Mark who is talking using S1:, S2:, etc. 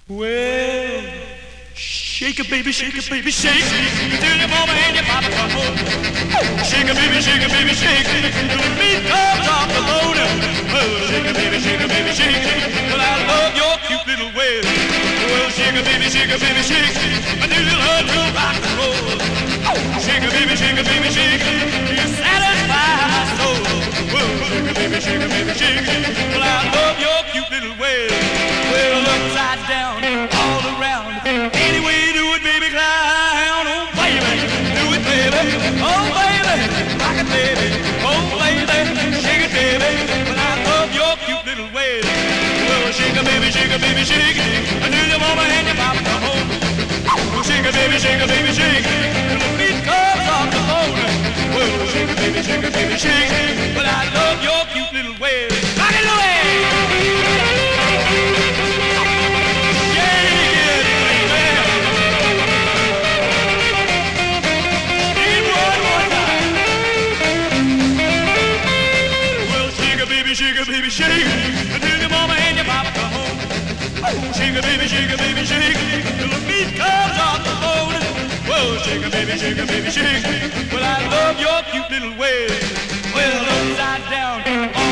S1: Well, shake it, baby, shake it, baby, shake it till your mama and your papa come home. Shake it, baby, shake it, baby, shake it till the meat comes off the bone. Well, shake it, baby, shake it, baby, shake it. Well, I love your cute little ways. Well, shake it, baby, shake it, baby, shake it until you learn to rock and roll. Shake it, baby, shake it, baby, shake it. You satisfy my soul. Well, shake it, baby, shake it, baby, shake it. Well, I love your cute little ways. Well, upside down, all around. Any way you do it, baby, clown. Oh, baby, do it, baby. Oh, baby, rock it, baby. Oh, baby, shake it, baby. Well, I love your cute little ways. Well, shake it, baby, shake it, baby, shake it until your mama and your papa come home. Oh, shake it, baby, shake it, baby, shake it till the meat comes off the bone. Well, shake it, baby, shake it, baby, shake it. Well, I love your cute little ways. Rock it away. Shake it, baby, shake it until your mama and your papa come home. Shake it, baby, shake it, baby, shake it till the meat comes off the bone. Whoa, shake it, baby, shake it, baby, shake it. Well, I love your cute little ways. Well, upside down.